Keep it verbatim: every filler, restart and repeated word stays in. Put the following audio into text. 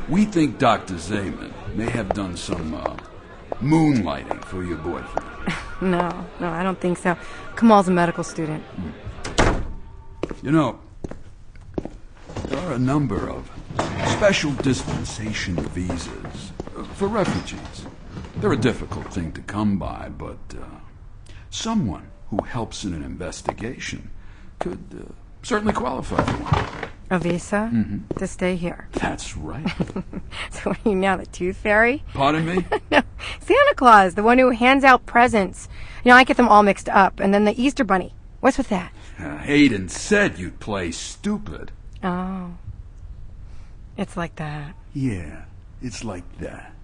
We think Doctor Zeman may have done some uh, moonlighting for your boyfriend. No, no, I don't think so. Kamal's a medical student. Hmm. You know, there are a number of special dispensation visas for refugees. They're a difficult thing to come by, but uh, someone who helps in an investigation could uh, certainly qualify for one. A visa? Mm-hmm. To stay here. That's right. So what are you now, the Tooth Fairy? Pardon me? No, Santa Claus, the one who hands out presents. You know, I get them all mixed up. And then the Easter Bunny. What's with that? Uh, Hayden said you'd play stupid. Oh. It's like that. Yeah, it's like that.